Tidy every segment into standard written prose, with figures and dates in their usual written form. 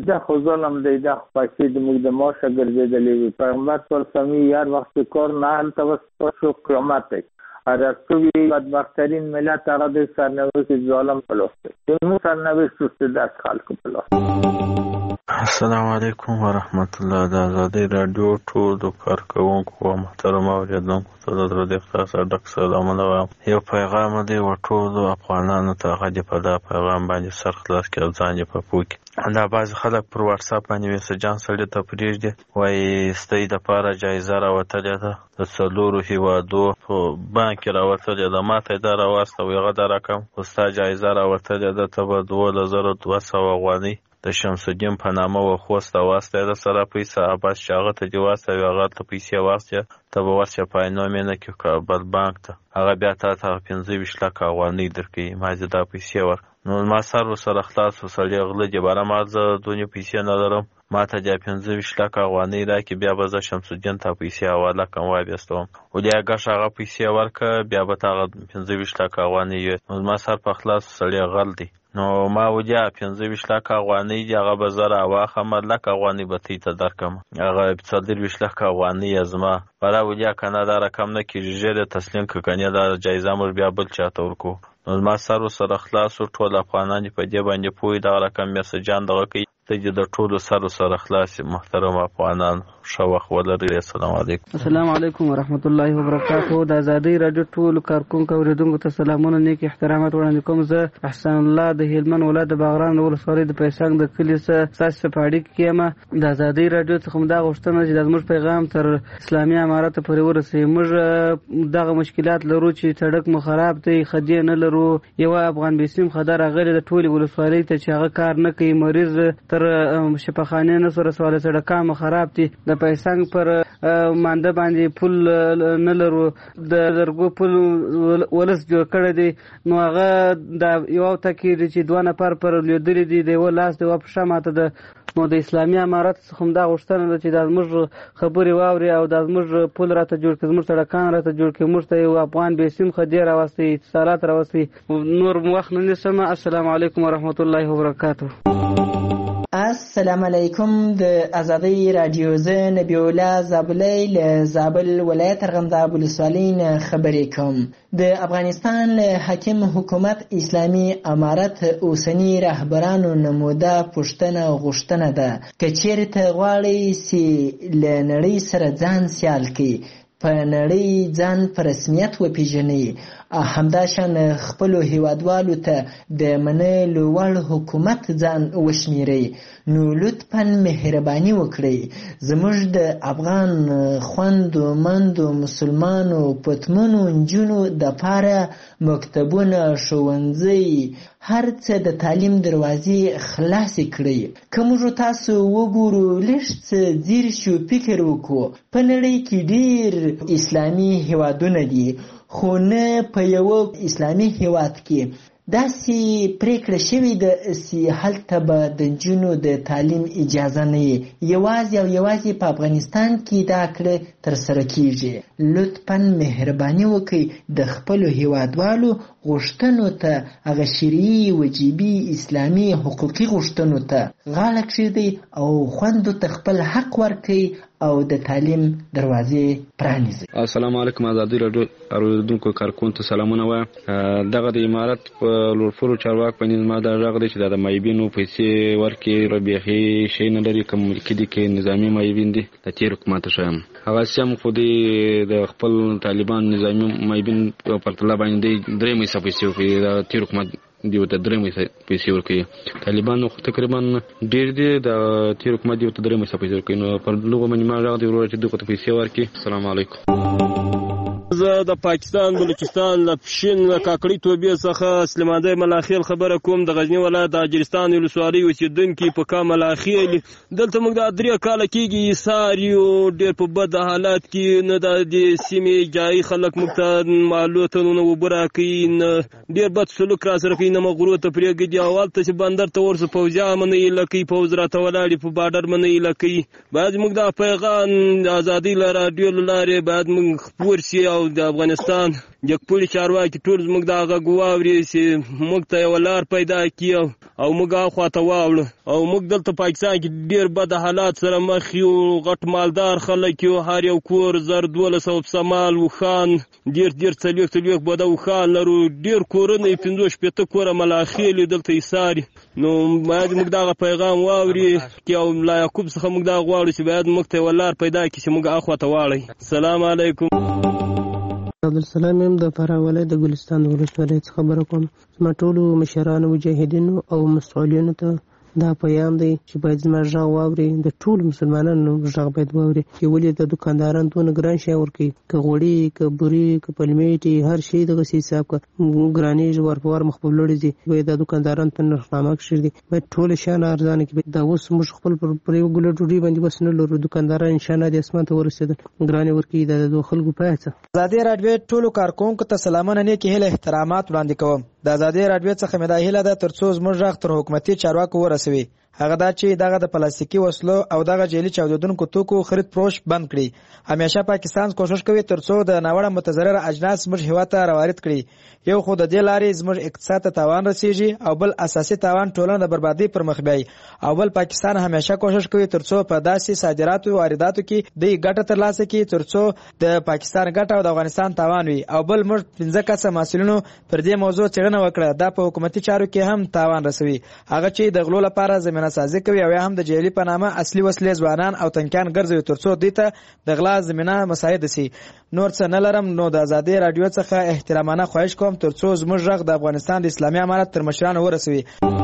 دا خو ظلم دی، دا خو پیسې د موږ د معاشه ګرځېدلې وي. پیغمبر صلی الله علیه وسلم هر وخت کار نه هلته وسپار شو قیامت دی. رسوی بدبخترین ملت هغه د سرنوشت ظالم په لاس دی. زموږ سرنوشت اوس د خلکو په لاس. السلام علیکم ورحمت الله. د ازادۍ راډیو ټولو کارکوونکو او محترم اوریدونکو ته د زړه د اخلاصه ډک سلامونه وایم. یو پیغام دی و ټولو افغانانو ته، هغه دې په دا پیغام باندې سر خلاص کړي او ځان یې په پوه کړي. دا بعضې خلک پر واټساپ باندې میسجان سړي ته پرېږدي، وایي ستاسو دپاره جایزه راوتلې ده د 4 هېوادو په بانک کې راوتلې ده. ما ته یې دا راواستوي، هغه دا رقم خو ستا جایزه راوتلې ده، ته به 12,200 افغانۍ د شمس الدین په نامه و خوسته واستوي د سره پیسه، بس چې هغه ته دې واستوي، هغه ته پیسې واستوي، ته به ورشې په عینومېنه کې کابل بانک ته، هغه بیا تا ته 25 لکه افغانۍ درکوي. ما دې دا پیسې ورکړه. نو ما سر ورسره خلاص و، سړی غله دې باره ما زه دونې پیسې نه لرم، ما ته دې 25 لکه افغانۍ راکړي، بیا به زه شمس الدین ته پیسې حواله کړم وابېستوم. ولې ګش هغه پیسې ورکړه، بیا به ته هغه 25 لکه افغانۍ وي. نو ما سر په خلاص سړی غل دی. نو ما ولیا 25 لکه افغانۍ دي، هغه به زه راواخلم، لکه افغانۍ به تی ته درکړم، هغه 24 لکه افغانۍ یې زما بله ولیا که نه دا رقم نه کېږي، ژر یې تسلیم کړه، که نه دا جایزه موږ بیا بل چا ته ورکوو. نو زما سر ورسره خلاص و، ټول افغانان دې په دې باندې پوه وي، دغه رقم میسجان دغه کوي، ته دې د ټولو سر ورسره خلاص. محترم افغانان ښه وخت ولرئ. السلام علیکم. السلام علیکم ورحمت الله وبرکاتو. د ازادۍ راډیو ټولو کارکوونکو اورېدونکو ته سلامونه، نیک احترامات وړاندې کوم. زه احسان الله د هلمند ولایت د باغران ولسوالۍ د پیسنګ د کلي ستاسو سره په اړیکه کې یم. د ازادۍ راډیو څخه مو دا غوښتنه چې زموږ پیغام تر اسلامي امارت پورې ورسوي. موږ دغه مشکلات لرو چې سړک مو خراب دی، خدې نه لرو، یو افغان بیسیم خدای راغلی د ټولې ولسوالۍ ته چې هغه کار نه کوي، مریض تر شفاخانې نه سره رسولی، سړکان مو خراب دي. د پیسنګ پر مانده باندې پل نه لرو، د لرګو پل ولس جوړ کړی دی، نو هغه د یو تکیر چې 2 نفر پر لیدلي دي، د یو لاس د یو پښه ماته ده. نو د اسلامي امارت څخه هم دا غوښتنه ده چې دا زموږ خبرې واوري او دا زموږ پل راته جوړ کړي، زموږ سړکان راته جوړ کړي، موږ ته یو افغان بیسیم خدې راوستي، اتصالات راوستي. نور وخت نه نیسم. السلام علیکم ورحمت الله وبرکاتو. السلام علیکم. د ازادۍ راډیو زه نبی الله زابلی له زابل ولایت ارغنداب ولسوالۍ نه خبرې کوم. د افغانستان له حاکم حکومت اسلامي امارت اوسني رهبرانو نموده پوښتنه غوښتنه ده که چیرته غواړئ چې له نړۍ سره ځان سیال کړي، په نړۍ ځان په رسمیت وپیژنئ، همداشان خپلو هیوادوالو ته د منلو وړ حکومت ځان وشمیرئ، نو لطفاً مهرباني وکړئ. زموږ د افغان خویندو مندو مسلمانو پتمنو نجونو دپاره مکتبونه، ښوونځي، هر څه د تعلیم دروازې خلاصې کړئ. که موږ تاسو وګورو، لږ څه ځیر شو، فکر وکړو، په نړۍ کې ډېر اسلامي هیوادونه دي، خو نه په یو اسلامي هیواد کې داسې پریکړه شوې ده چې هلته به د نجونو د تعلیم اجازه نه وي. یوازې او یوازې په افغانستان کې دا کړه ترسره کیږي. لطفاً مهرباني وکړئ د خپلو هیوادوالو غوښتنو ته، هغه شرعي وجیبي اسلامي حقوقي غوښتنو ته غاړه کښېږدئ او خویندو ته خپل حق ورکړئ او د تعلیم دروازې پرانیزئ. السلام علیکم. ازادۍ راډیو اوریدونکو کارکوونکو ته سلامونه وایم. دغه د امارت په لوړپوړو چارواکو باندې زما دا غږ دی چې دا د مایبینو پیسې ورکړي، بیخي شی نه لري، که ملکي دي که نظامي مایبین دي، د تېر حکومت ته ښیم. هغسې هم خو د خپل طالبان نظامي مایبین په پرتله باندې 3 میسه پیسې ورکوي، د تېر حکومت دیو ته 3 میسه پیسې ورکوي. طالبان خو تقریبا ډېر دي، د تېر حکومت دیو ته 3 میسه پیسې ورکوي. نو پر لوګو باندې ما غږ دی وروره چې دغه ته پیسې ورکړي. السلام علیکم. زه د پاکستان بلوچستان له پښین له کاکړۍ توبې څخه سلیمانده ملاخیل خبره کوم. د غزنی ولایت د اجرستان ولسوالۍ اوسېدونکي په کا ملاخیل دلته موږ د 3 کاله کېږي ایثار یو، ډېر په بد حالات کې، نه د سیمې جایي خلک موږ ته مالو ته نه اوبه راکوي، نه ډېر بد سلوک را سره کوي، نه مغرو ته پرېږدي، او هلته چې بندر ته ورسو پوځیان مه نه ایله کوي، پوځ راته ولاړ په باډر مه نه ایله کوي. باید موږ دا پیغام د ازادۍ له راډیو له لارې باید موږ خپور شي او او د افغانستان جګپوړي چارواکي ټول زموږ د هغه ګواوري چې موږ ته یو لار پیدا کړي او موږ اخواته واوړو او موږ دلته پاکستان کې ډیر بد حالات سره مخ یو. غټ مالدار خلک یو، هر یو کور 1200 سمال وخان ډیر څلوېښت بده وخان لرو، ډیر کورونه 15 کوره ملاخیل دلته ایساري. نو باید موږ دغه پیغام واوري او لا یعقوب څخه موږ دا غواړو چې باید موږ ته ولار پیدا کړي چې موږ اخواته واړی. السلام علیکم. عبدالسلام یم د فراه ولایت د ګلستان ولسوالۍ څخه خبره کوم. زما ټولو مشرانو مجاهدینو او مسؤلینو ته دا پیغام دی چې باید زما غږ واوري، د ټولو مسلمانانو غږ باید واوري چې ولې د دکانداران دونه ګران شی ورکوي، که غوړي که بوري که پلمیټي هر شی دغسې حساب که ګرانېږي ور په ور مخ په لوړې ځي. باید دا دکانداران په نرخنامه کښېږدي، باید ټول شیان ارزانه کړي. دا اوس موږ خپل پر یو ګوله ډوډۍ باندې بس نه لرو، دکانداران انشاءالله د اسمان ته ورسېدل ګرانې ورکوي. دا د خلکو پایه څه. ازادي راډیو ټولو کارکوونکو ته سلامونه، نیکې هیلې احترامات وړاندې کوم. د ازادي راډیو څخه مې دا هیله ده ترڅو زموږ غږ تر حکومتي چارواکو ورسوي، هغه دا چې دغه د پلاستیکي وسلو او دغه جعلي چاودېدونکو توکو خرید فروش بند کړي. همیشه پاکستان کوشش کوي ترڅو د ناوړه متضرره اجناس زموږ هېواد ته راوارد کړي. یو خو د دې لارې زموږ اقتصاد ته تاوان رسیږي او بل اساسي تاوان ټولنه د بربادۍ پر مخ بیایي، او بل پاکستان همیشه کوشش کوي ترڅو په داسې صادراتو او وارداتو کې د ګټه ترلاسه کړي ترڅو د پاکستان ګټه او د افغانستان تاوان وي. او بل موږ 15 کسه مسؤلینو پر دې موضوع څېړنه وکړه، دا په حکومتي چارو کې هم تاوان رسوي، هغه چې د غلو لپاره زمینه سازي کوي او یا هم د جعلي په نامه اصلي وسلې ځوانان او تنکیان ګرځوي ترڅو دوی ته د غلا زمینه مساعد شي. نور څه نه لرم، نو د ازادي راډیو څخه احترامانه خواهش کوم ترڅو زموږ غږ د افغانستان د اسلامي امارت تر مشرانو ورسوي.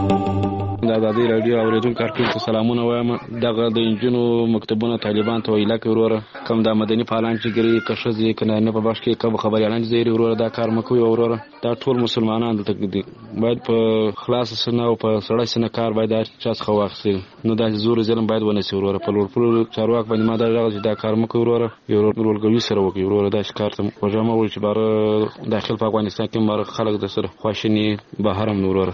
د ازادي راډیو اوریدونکو کارکوونکو سلامونه وایم. دغه د انجونو مکتبونه طالبان ته ویلا کوي وروره، کوم د مدني فعالان چې ګري که ښځې که نارینه په بخش کې کوم خبریالان چې زیري وروره دا کار مه کوئ وروره. دا ټول مسلمانان دلته دي، باید په خلاصه سینه او په سړه سینه کار باید هر چا څخه واخیستل، نو داسې زور ظلم باید ونه شي وروره. په لوړ پوړو چارواک باندې ما دا غږ چې دا کار مه کوئ وروره، یو ورورګلوي سره وکړئ وروره. داسې کار ته وژه مه وړئ چې باره داخل په افغانستان کې باره خلک د سره خواشیني بهر هم وروره.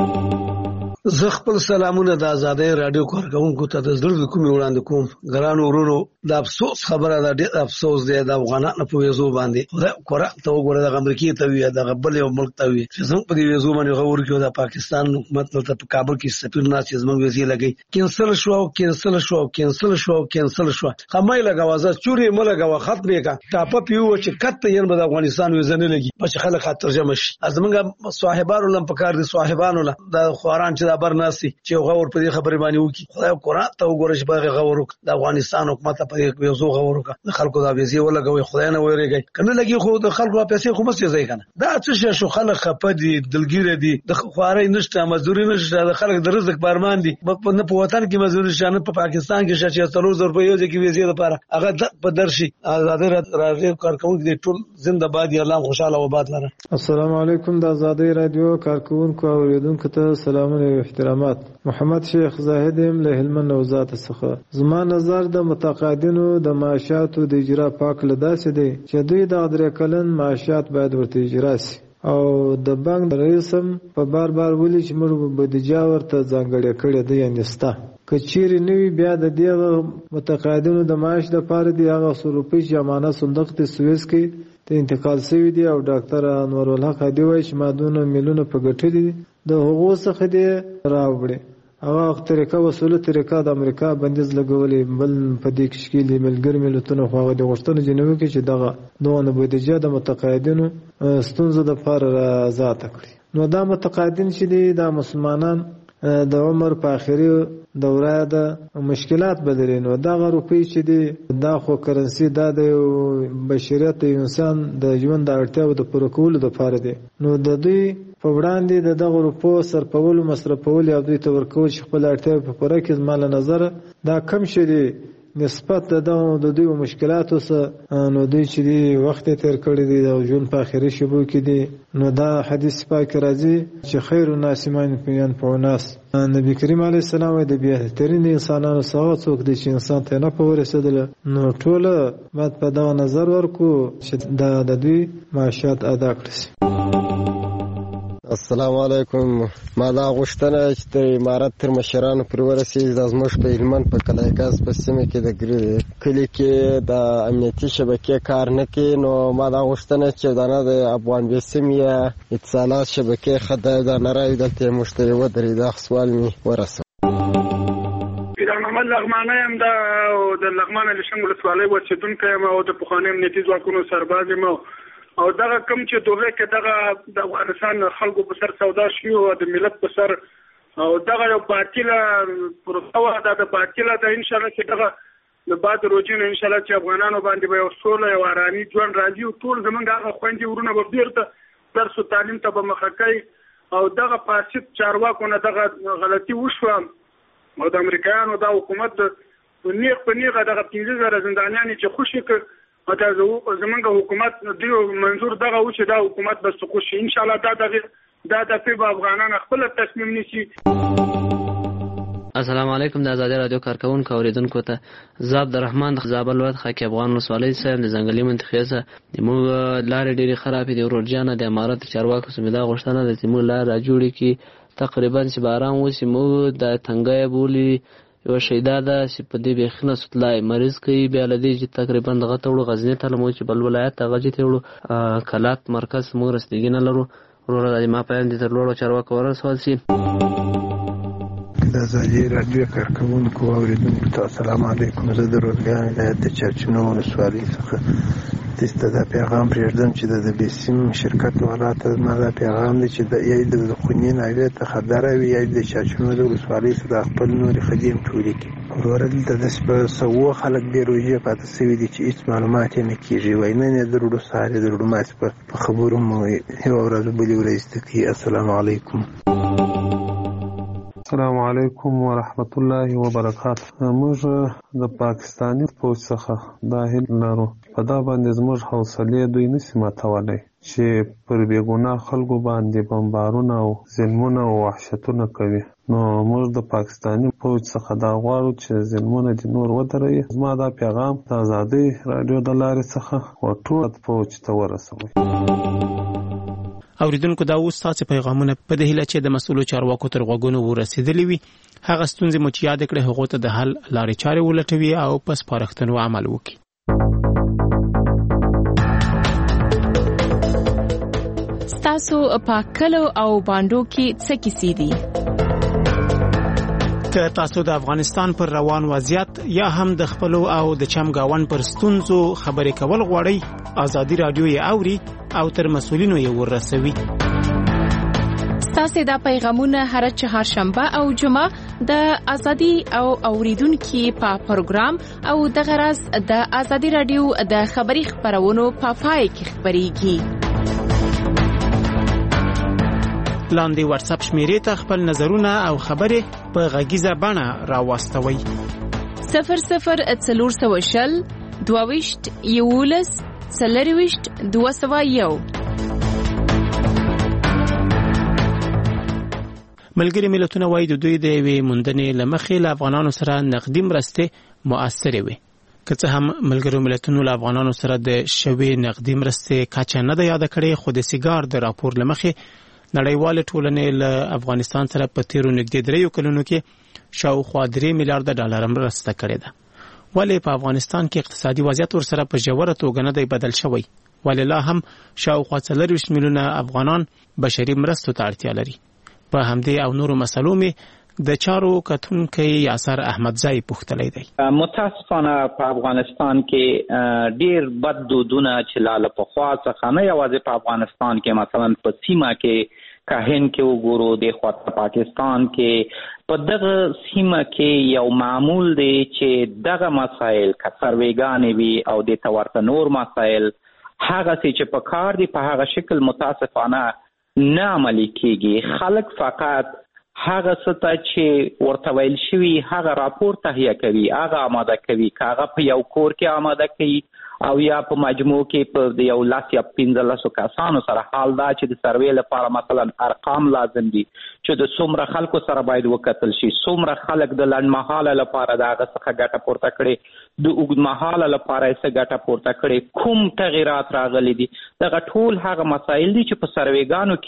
زه خپل سلامونه د ازادۍ راډیو کارکوونکو ته د زړه د کومې وړاندې کوم. ګرانو ورونو، د افسوس خبره ده، ډېر افسوس دی د افغانانو په ویزو باندې. خدای قرآن ته وګوره، دغه امریکې ته وي دغه بل یو ملک ته وي چې زموږ په دې ویزو باندې هغه ورکړي. د پاکستان حکومت دلته په کابل کې سفیر ناست چې زموږ ویزې لګوي، کینسل شوه او کینسل شوه او کینسل شوه او کینسل شوه. ښه مه یې لګوه، زه چورې مه لګوه، ختم یې کړه. ټاپه پې ووه چې کته یې به د افغانستان ویزه نه لګي، بس چې خلک ترجمه شي. زموږ صاحبانو له هم پکار دي، صاحبانو له د خواران چې دا بر ناست دي چې غور په دې خبرې باندې وکړي. خدای قرآن ته وګوره چې باغ غور وکړه، د افغانستان حکومت په دې ویزو غور وکړه، د خلکو دا ویزې ولګوي. خدای نه ویریږي، کنه لګي خو د خلکو پیسې خو مست ځای کنه. دا څه شو خلک خپه دي، دلګیره دي، د خواري نشته، مزدوري نشته، د خلک د رزق بارمان دي. نه په وطن کې مزدوري شانه په پاکستان کې شې 3000 روپۍ یو ځکه ویزې لپاره هغه په درشي. ازادي راډیو کارکوونکو دې ټول زنده باد یا الله خوشاله و باد لره. السلام علیکم. د ازادي راډیو کارکوونکو او اوریدونکو ته سلامونه او احترامات. محمد شیخ زاهد یم له هلمند وزارت څخه. زما نظر د متقاعدینو د معاشاتو د اجرا پاک لداسې دی چې دوی د 3 کلن معاشات باید ورته اجرا شي، او د بانک رئیس هم په بار ویلي چې موږ بودیجه ورته ځانګړې کړې ده، یعنې سته. که چیرې نه وي بیا د دغه متقاعدینو د معاش لپاره د هغه 100 روپۍ چې امانت صندوق د سویس کې ته انتقال شوي دي، او ډاکټر انورالحق هادي وایي چې ما دونه میلیونه په ګټلي دي، د هغو څخه دې راوړي. هغه طریقه وسوله طریقه د امریکا بندیز لګولې، بل په دې کې شکیل ملګری ملتونه خو هغه د غوښتنه جنوي کې چې دغه دونه بودیجه د متقاعدینو ستونزه د پاره آزاد کړي. نو دا متقاعدین چې دي د مسلمانان د عمر په اخري دوره د مشکلات بدلې، نو دغه روپۍ چې دي دا خو کرنسي دا د بشریت د انسان د ژوند د اړتیاو د پوره کولو لپاره دی. نو د دوی په وړاندې د دغه روپو صرفول مصرفول یا دوی ته ورکول چې خپل اړتیاو په پوره کړي، زما له نظره دا کم شي دی نسبت د دوی مشکلاتو سره. نو دوی چې دی وخت تیر کړی دی او ژوند په اخري شبو کې دی، نو دا حدیث پاک راځي چې خیر الناس من ينفع الناس. نبی کریم علیه السلام د بهترین انسانانو څخه څوک دی چې انسان ته نه پورېدل. نو ټوله باید په دا نظر ورکو چې د دوی معاشات ادا کړي. السلام علیکم. ما دا غوښتنه چې د امارت تر مشرانو پورې ورسېږي دا زموږ په هلمند په قلعهګاز په سیمه کې د کلي کې د امنیتي شبکې کار نه کوي. نو ما دا غوښتنه چې دا د افغان بیسیم یا اتصالات شبکې خدای دا نه راوي دلته یې موږ ته یې ودرېد. دا سوال مې ورسوه. پیران محمد لغمانی یم د لغمان الیشنګ ولسوالۍ اوسېدونکی یم او د پخواني امنیتي ځواکونو سرباز یم او دغه کوم چې دوغې کې دغه د افغانستان خلکو په سر سودا شوي او د ملت په سر او دغه یو باطله پروسه وه. دا د باطله ده انشاءالله چې دغه د بعد روجې نه انشاءالله چې افغانانو باندې به یو سوله یو ارامي ژوند راځي او ټول زمونږ هغه خویندې ورونه به بیرته درس و تعلیم ته به مخه کوي او دغه فاسد چارواکو نه دغه غلطي وشوه او د امریکایانو دا حکومت نیغ په نیغه دغه 15,000 زندانیان چې خوشي کړ او دا زمونږ حکومت دیو منظور دغه و چې دا حکومت به سقوط شي. انشاءالله دا دفعه به افغانان خپل تصمیم نیسي. السلام علیکم. د آزادي رادیو کارکونکو اوریدونکو ته زه عبدالرحمن د زابل ولایت خاکي افغان ولسوالۍ څخه د ځنګلي منطقې څخه زموږ لارې ډېرې خرابې دي. ورور جانه د امارت چارواکو څخه مې دا غوښتنه ده چې زموږ لار راجوړې کړي تقریبا چې باران وشي. موږ د تنګی بولي یوه شیدا ده چې په دې بیخي نه سطلای مریض کوي. بیا له دې چې تقریبا دغه ته وړو غزني ته لمو چې بل ولایت ته غجې ته وړو کلات مرکز موږ رسیدګي نه لرو. وروره د ما پیام دې تر لوړو چارواکو ورسول شي. د آزادي راډیو کارکوونکو اوریدونکو ته السلام علیکم. زه د روزګان ولایت د چرچینو ولسوالۍ څخه دسته دا پیغام پرېږدم چې د بیسیم شرکت والا ته زما دا پیغام دی چې یا د خوني ناوې ته خبره وي یا د چرچینو د ولسوالۍ څخه خپل نورې خدیم ټولې کړي. وروره دلته داسې په سوو خلک بې روژې پاتې شوي دي چې هېڅ معلومات یې نه کېږي. وایي نن یې د روډو سهار یې د روډو ماسې په خبرو مو یوه ورځ بلې ورځ زده کوي. السلام علیکم. السلام علیکم ورحمت الله وبرکاته. موږ د پاکستاني پوځ څخه دا هیله لرو په دا باندې زموږ حوصلې دوی نشي ماتولی چې پر بېګناه خلکو باندې بمبارونه او ظلمونه او وحشتونه کوي. نو موږ د پاکستاني پوځ څخه دا غواړو چې ظلمونه دې نور ودروي. زما دا پیغام د آزادۍ راډیو د لارې څخه ټول پوځ ته ورسوئ. اوریدونکو دا اوس تاسو پیغامونه په دې هیله چې د مسؤلو چارواکو تر غوږونو ورسېدلې وي. هغه ستونزې مو چې یاد کړې هغو ته د حل لارې چارې ولټوي او په سپارښتنو عمل وکړي. ستاسو په کلو او باندو کې څه کیسې دي؟ که تاسو د افغانستان پر روان وضعیت یا هم د خپلو او د چمګاون پر ستونزو خبرې کول غواړئ، آزادي رادیو یې اوري او تر مسؤلینو یې ورسوي. ستاسو دا پیغامونه هر چهارشنبه او جمعه د آزادي او اوریدونکو په پروګرام او د غرض د آزادي رادیو د خبري خبرونو په پای کې خبريږي. لاندې واتس اپ شمیرې ته خپل نظرونه او خبرې په غږیزه بڼه راوستوئ. 0040 22 11 201. ملګری ملتونه وایي د دوی د یوې موندنې له مخې له افغانانو سره نقدي مرستې مؤثرې وي. که څه هم ملګرو ملتونو له افغانانو سره د شوې نقدي مرستې کچه نه ده یاده کړې، خو د سیګار د راپور له مخې نړیواله ټولنې له افغانستان سره په تیرو نږدې 3 کلونو کې شاوخوا 3 میلیارډ ډالر مرسته کړې ده. ولې په افغانستان کې اقتصادي وضعیت ورسره په ژوره توګه نه دی بدل شوی؟ ولې لا هم شاوخوا 40 میلیونه افغانان بشري مرستو ته اړتیا لري؟ په همدې او نورو مسلو می د چارو کتونکي یاسر احمدزئی پوښتلی دی. متاسفانه په افغانستان کې ډیر بد دودونه چې لاله په خوا څخه نه یوازې په افغانستان کې، مثلا په سیمه کې کاهن کې وګورو، د خواته پاکستان کې په دغه سیمه کې یو معمول دی چې دغه مسایل که سرویګانې وي او د تورته نور مسایل هغه چې په کار دي په هغه شکل متاسفانه نه عملي کېږي. خلک فقط هغه څه چې ورته ویل شوي هغه راپور تهیه کوي، هغه آماده کوي، که هغه په یو کور کې آماده کوي او یا په مجموع کې په یو 10 یا 15 کسانو سره. حال دا چې د سروې لپاره مثلا ارقام لازم دي چې د څومره خلکو سره باید وکتل شي، څومره خلک د لنډمهاله لپاره د هغه څخه ګټه پورته کړي، د اوږدمهاله لپاره یې څه ګټه پورته کړي، کوم تغیرات راغلي دي. دغه ټول هغه مسایل دي چې په سروېګانو کې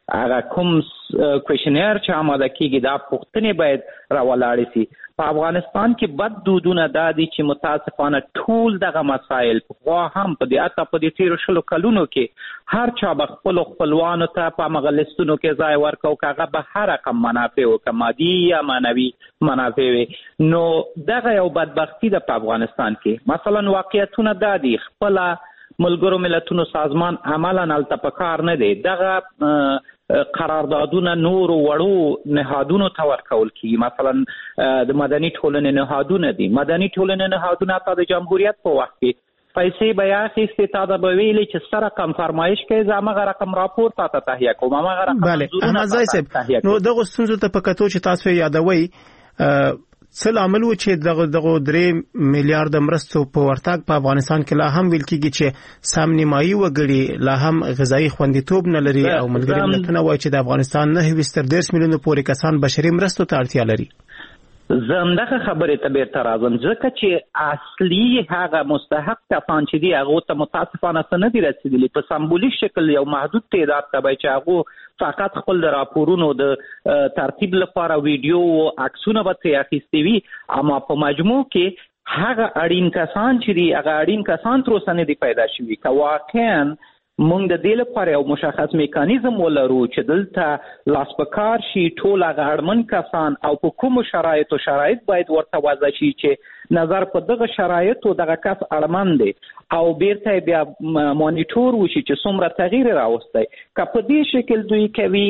هغه کوم کوېشنیر چې آماده کیږي دا پوښتنې باید راولاړې سي. په افغانستان کې بد دودونه دا دي چې متاسفانه ټول دغه مسایل پخوا هم په دې تیرو 20 کلونو کې هر چا به خپلو خپلوانو ته په همغه لیستونو کې ځای ورکړو که هغه به هر رقم منافع و که مادي یا معنوي منافع وي. نو دغه یو بدبختي ده په افغانستان کې. مثلا واقعیتونه دا دي خپله ملګرو ملتونو سازمان عملا هلته په کار نه دی. دغه قراردادونه نورو وړو نهادونو ته ورکول کیږي. مثلا د مدني ټولنې نهادونه دي. مدني ټولنې نهادونه تا د جمهوریت په وخت کې پیسې به یې اخیستې، تا به ویلې چې څه رقم فرمایش کوي زه همغه رقم راپور تا ته تهیه کوم، همغه رقم احمد ځای صاحب نو دغو ستونزو ته په کتو چې تاسو یادوئ څه لامل و چې دغه 3 میلیارډ مرستو په ورتګ په افغانستان کې لا هم ویل کېږي چې سم نیمایي وګړي لا هم غذایي خوندیتوب نه لري او ملګري ملتونه وایي چې د افغانستان 9 میلیونه پورې کسان بشري مرستو ته اړتیا لري. زه همدغه خبرې ته بیرته راځم ځکه چې اصلي هغه مستحق کسان چې دي هغو ته متاسفانه څه نه دي رسېدلي. په سمبولیک شکل یو محدود تعداد ته به چې هغو فقط خپل د راپورونو د ترتیب لپاره ویډیو او عکسونه به ترې اخیستي وي، اما په مجموع کې هغه اړین کسان چې دي هغه اړین کسان تر اوسه نه دي پیدا شوي. که واقعا موږ د دې لپاره یو مشخص میکانیزم ولرو چې دلته لاس په کار شي ټول هغه اړمن کسان او په کومو شرایط باید ورته وضع شي چې نظر په دغه شرایطو دغه کس اړمن دی او بیرته بیا مانیټور وشي چې څومره تغییر راوستی. که په دې شکل دوی کوي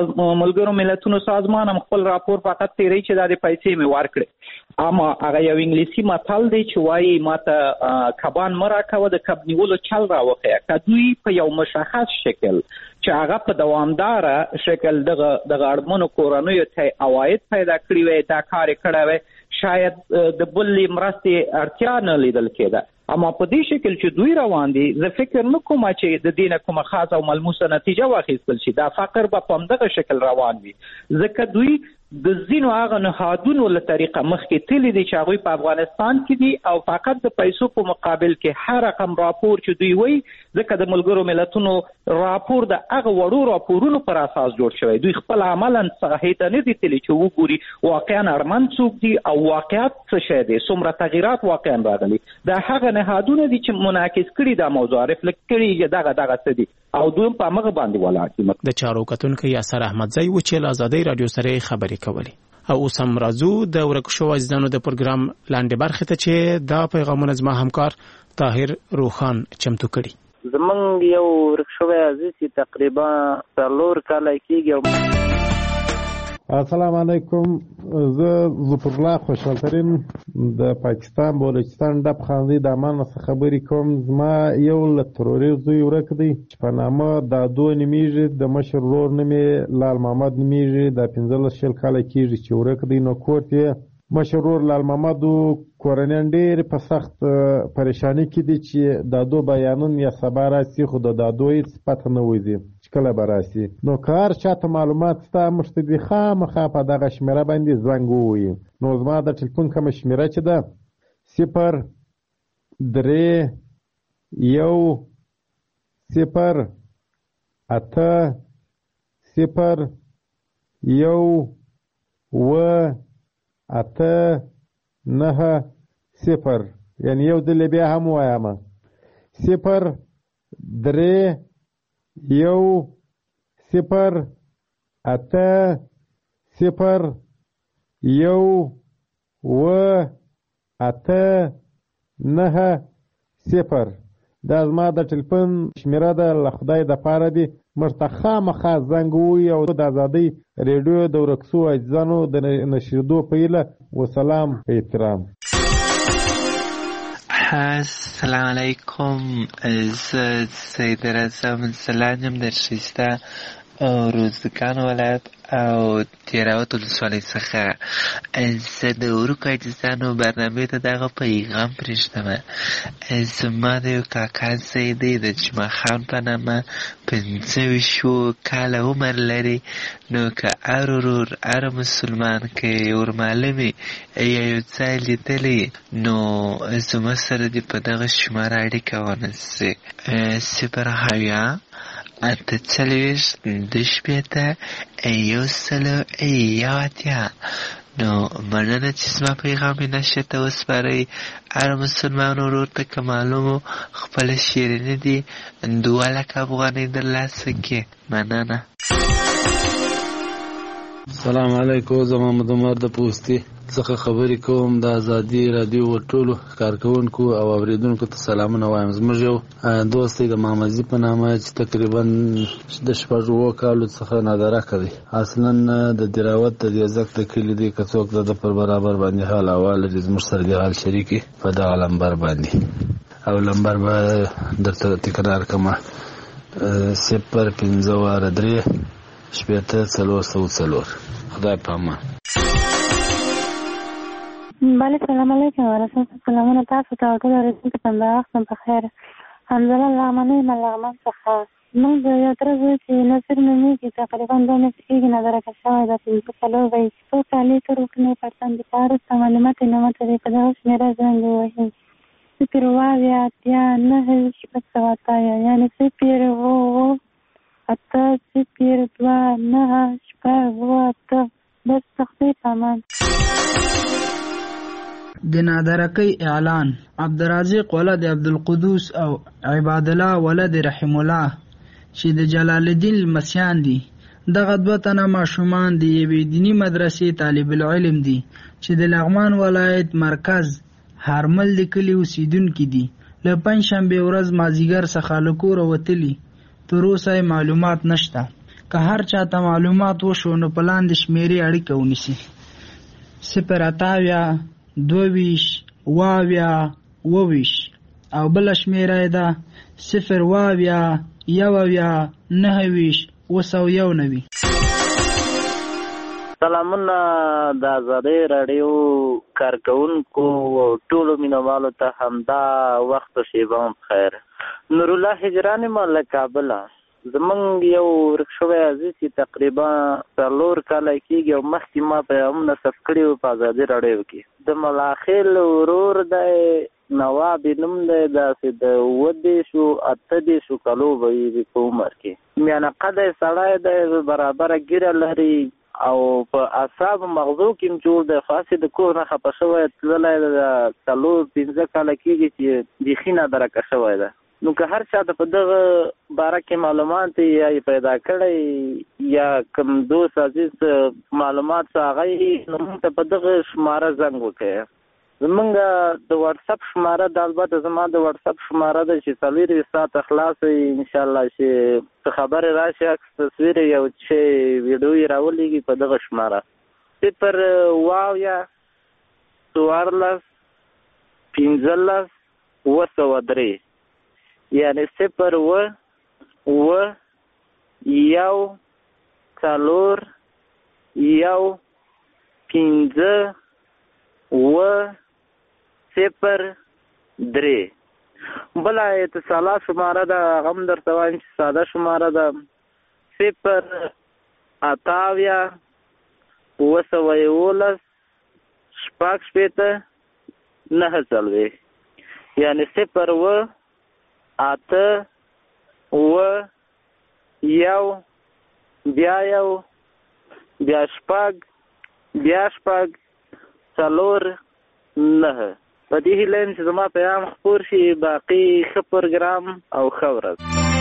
ملګرو ملتونو سازمان هم خپل راپور فقط تیری چې دا د پیسې مې ورکړي، اما هغه یو انګلیسي متل دی چې وایي ماته کبان مه راکوه د کب نیولو چل راوښیه. که دوی په یو مشخص شکل چې هغه په دوامداره شکل دغه اړمنو کورنیو ته عواید پیدا کړي وي دا کار یې کړی وی شاید د بلې مرستې اړتیا نه لیدل کېده. اما په دې شکل چې دوی روان دي زه فکر نه کوم چې د دې نه کومه خاصه او ملموسه نتیجه واخیستل شي. دا فقر به په همدغه شکل روان وي ځکه دوی د ځینو هغه نهادونو له طریقه مخکې تللی دي چې هغوی په افغانستان کې دي او فقط د پیسو په مقابل کې هر رقم راپور چې دوی وایي ځکه د ملګرو ملتونو راپور د هغه وړو راپورونو پر اساس جوړ شوی. دوی خپل عملا ساحې ته نه دي تللی چې وګوري واقعا اړمن څوک دي او واقعیت څه شی دی، څومره تغییرات واقعا راغلي. دا هغه نهادونه دي چې منعکس کړي دا موضوع رفلکټ کړي دغه څه دي او دوی په هغه باندې ولاړ دي. د چارو کتونکو یاسر احمدزی و چې له ازادۍ رادیو سره خبرې کولی او اوس هم راځو د ورک شو عزیزانو د پروګرام لاندې برخه ته چې دا پیغامونه زما همکار طاهر روخان چمتو کړي. زمونږ یو ورک شو عزیز تقریبا 4 کاله کېږي. السلام علیکم، زه ظفر الله خوشحالترین د پاکستان بلوچستان ډب خاندي د امان څخه خبرې کوم. زما یو له تروریست زوی ورک دی چې په نامه دادو نومیږي، د مشر ورور نوم یې لال محمد نومیږي، د 15 کاله کېږي چې ورک دی. نو کور یې مشر ورور لال محمد کورنیان ډېر په سخت پریشانی کې دي چې دادو بیانون یا سبا راسي خو د دادو هېڅ پته نه وځي چې کله به راسي. نو که هر چاته معلومات شته موږ ته دې خامخا په دغه شمېره باندې زنګ ووایي. نو زما د ټلیفون کومه شمېره چې ده 03080 یعنی یو دل بیا هم وایم 030801890. دا زما د ټلیفون شمېره ده، له خدای د پاره دي موږ ته خامخا زنګ ووایي او د ازادۍ ریډیو د ورک شوو عزیزانو د نشریدو په هیله وسلام په احترام. السلام علیکم، زه سید رضا منسلان یم در ښایسته روزګان ولایت او تیراوت ولسوالۍ څخه. زه د ورکو عزیزانو برنامې ته دغه پیغام پرېږدم. زما د یو کاکا زوی دی د جمعه خان په نامه 25 کاله عمر لري. نو که هر ورور هر مسلمان که ورمعلم یا یو ځای لیدلی نو زما سره دې په دغه شماره اړیکه ونیسي 0 هویا اتهڅلوېښت 2 نو مننه چې زما پیغام یې نشر ته وسپارئ. هر مسلمان ورور ته که معلومو خپله شیریني دي 2 لکه افغانۍ درلاسه کړي. مننه. السلام علیکم. زه محمد عمر د پوستي څخه خبرې کوم. د ازادي رادیو ټولو کارکونکو او اوریدونکو ته سلامونه وایم. زموږ یو دوست دی د محمدزي په نامه چې تقریبا د 6 کالو څخه نادرکه دی. اصلا د دراوت د یزک د کلي دی. که څوک د پر برابر باندې حال احوال لري زموږ سره د حال شریکي په دغه لمبر باندې او لمبر به درته تکرار کړم 050 3 خدای په امان. بله سلام علیکم ورحمت سلامونه تاسو ته ټول اوریدونکو ته د وخت په خیر. حمزله لغمنۍ ملغمن څخه موږ یو تر اوسه چې نصر مې کې تقریبا 2 میاشتې کېږي نظرکه شوی ده. 5 کالو وی څو کالې تر وکنې پرتن د کارو معلومات نه ماته دی په دغه شمیره زنګ ووهي 0 یعنی 0 بس تخفیف امان. د نادرکۍ اعلان. عبدالرازق ولد عبدالقدوس او عباد الله ولد رحم الله چې د جلال الدین المسیان دي. دغه 2 تنه ماشومان د یوې دینی مدرسې طالب العلم دي چې د لغمان ولایت مرکز هرمل د کلي اوسیدونکي دي. له پنجشنبې ورځ مازیګر څخه له کوره وتلي. تر اوسه معلومات نشته. که هر چاته معلومات وشو نو په لاندې شمیرې اړیکه ونیسي 0 22 22 او بل شمیره ده 0 19 سلامونه د آزادۍ رادیو کارکونکو ټولو مینوالو ته همدا وخت او شیبه بخیر. نور الله هجران مله کابل. زمونږ یو ورک شوی عزیز چې تقریبا 4 کاله کېږي او مخکې ما پیغامونه ثبت کړي وو په آزادي راډیو کې. د ملاخیل ورور دی نواب نوم دی داسې د 28 کالو به وي په عمر کې. میانه قده سړی دی برابره ګیره لري او په اعصاب مغزو کې جوړ دی. خاصې د کور نه خفه شوی تللی د 4-5 کاله کېږي چې بیخي نادرکه شوی ده. نو که هر چا ته په دغه باره کې معلومات یا پیدا کړی یا کوم دوست عزیز معلومات هغه نو موږ ته په دغه شماره زنګ وکړئ. زمونږ د واتساپ شماره د البته زما د واتساپ شماره ده چې 24 ساعته خلاصه انشاءالله چې خبرې راشي عکس تصویر یو چې ویډیو یې راولېږي په دغه شماره 0 یعنی 0 بلا اتصالات شماره ده غم در توایم چې ساده شماره ده 0 یعنی 0 8 بیا شپږ 9 په دې هیله چې زما پیغام خپور شي. باقي ښه پروګرام او ښه ورځ.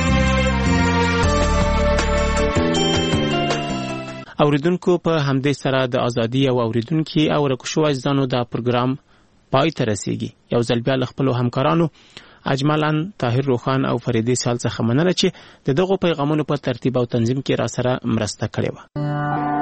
اوریدونکو په همدې سره د ازادي او اوریدونکو او رکشو اجزانو دا پروګرام پای ته رسیږي. یو ځل بیا خپل همکارانو اجمالاً طاهر روخان او فریدی سال څخه مننه چې دغه پیغامونو په ترتیب او تنظیم کې را سره مرسته کړې و.